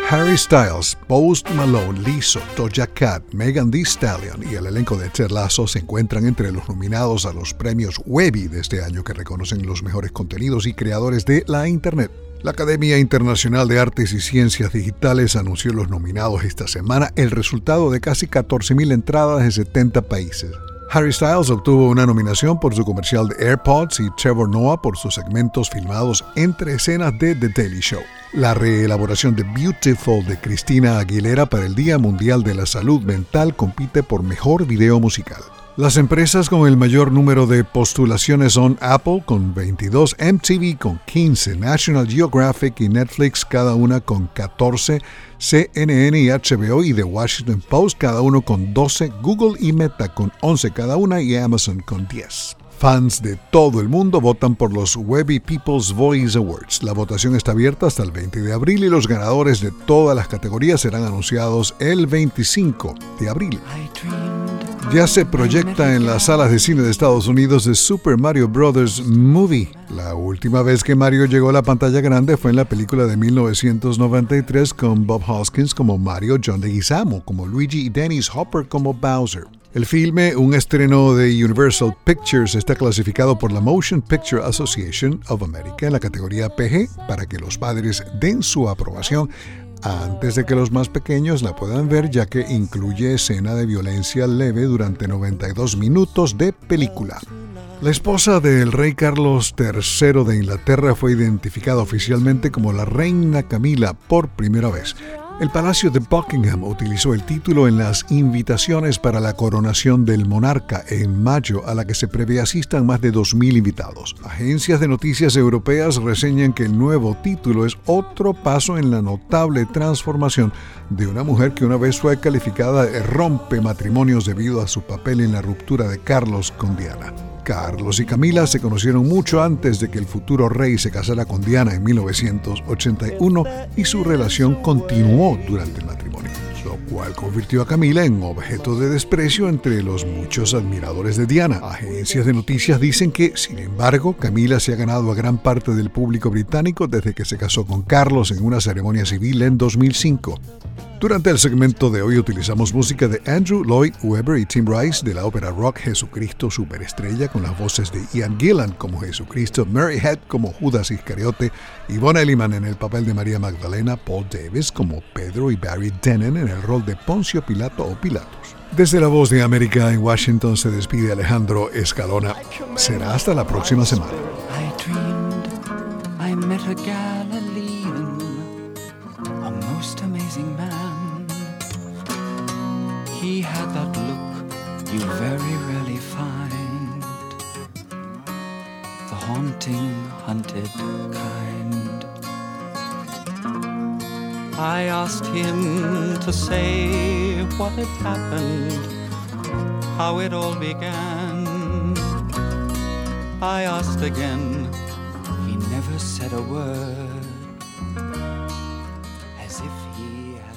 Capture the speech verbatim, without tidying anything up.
Harry Styles, Post Malone, Lizzo, Doja Cat, Megan Thee Stallion y el elenco de Ted Lasso se encuentran entre los nominados a los premios Webby de este año, que reconocen los mejores contenidos y creadores de la Internet. La Academia Internacional de Artes y Ciencias Digitales anunció los nominados esta semana, el resultado de casi catorce mil entradas en setenta países. Harry Styles obtuvo una nominación por su comercial de AirPods y Trevor Noah por sus segmentos filmados entre escenas de The Daily Show. La reelaboración de Beautiful de Christina Aguilera para el Día Mundial de la Salud Mental compite por mejor video musical. Las empresas con el mayor número de postulaciones son Apple con veintidós, M T V con quince, National Geographic y Netflix cada una con catorce, C N N y H B O y The Washington Post cada uno con doce, Google y Meta con once cada una y Amazon con diez. Fans de todo el mundo votan por los Webby People's Voice Awards. La votación está abierta hasta el veinte de abril y los ganadores de todas las categorías serán anunciados el veinticinco de abril. Ya se proyecta en las salas de cine de Estados Unidos The Super Mario Bros. Movie. La última vez que Mario llegó a la pantalla grande fue en la película de mil novecientos noventa y tres con Bob Hoskins como Mario, John Leguizamo como Luigi y Dennis Hopper como Bowser. El filme, un estreno de Universal Pictures, está clasificado por la Motion Picture Association of America en la categoría P G para que los padres den su aprobación antes de que los más pequeños la puedan ver, ya que incluye escena de violencia leve durante noventa y dos minutos de película. La esposa del rey Carlos tercero de Inglaterra fue identificada oficialmente como la reina Camila por primera vez. El Palacio de Buckingham utilizó el título en las invitaciones para la coronación del monarca en mayo, a la que se prevé asistan más de dos mil invitados. Agencias de noticias europeas reseñan que el nuevo título es otro paso en la notable transformación de una mujer que una vez fue calificada de rompe matrimonios debido a su papel en la ruptura de Carlos con Diana. Carlos y Camila se conocieron mucho antes de que el futuro rey se casara con Diana en mil novecientos ochenta y uno y su relación continuó durante el matrimonio, lo cual convirtió a Camila en objeto de desprecio entre los muchos admiradores de Diana. Agencias de noticias dicen que, sin embargo, Camila se ha ganado a gran parte del público británico desde que se casó con Carlos en una ceremonia civil en dos mil cinco. Durante el segmento de hoy utilizamos música de Andrew Lloyd Webber y Tim Rice de la ópera rock Jesucristo Superestrella, con las voces de Ian Gillan como Jesucristo, Mary Head como Judas Iscariote, Yvonne Elliman en el papel de María Magdalena, Paul Davis como Pedro y Barry Dennen en el rol de Poncio Pilato o Pilatos. Desde La Voz de América en Washington se despide Alejandro Escalona. Será hasta la próxima semana. He had that look you very rarely find, the haunting, hunted kind. I asked him to say what had happened, how it all began. I asked again, he never said a word, as if he had